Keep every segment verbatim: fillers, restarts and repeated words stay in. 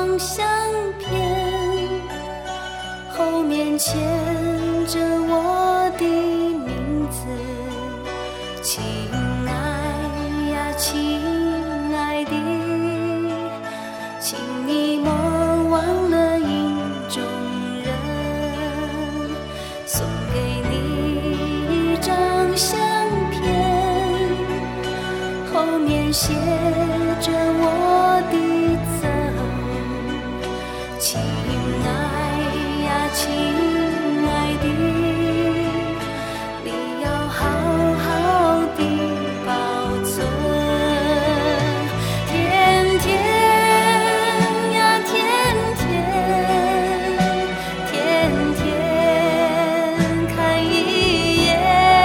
相片，后面牵着我的名字。亲爱呀，亲爱的，请你莫忘了影中人，送给你一张相片，后面写着我的字。亲爱呀，亲爱的，你要好好地保存。天天呀，天天，天天看一眼，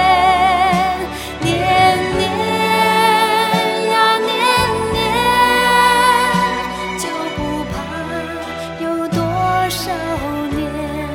年年呀，年年，就不怕有多少年。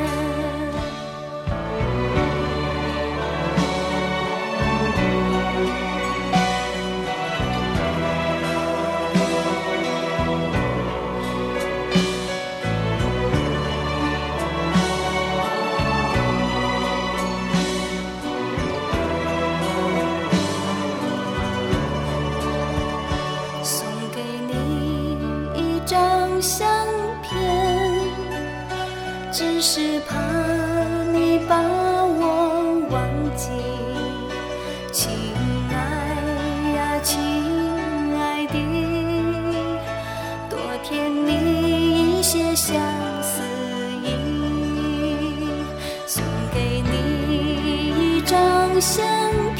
送给你一张相片，只是怕你把我忘记。亲爱呀，亲爱的，多填你一些相思意，送给你一张相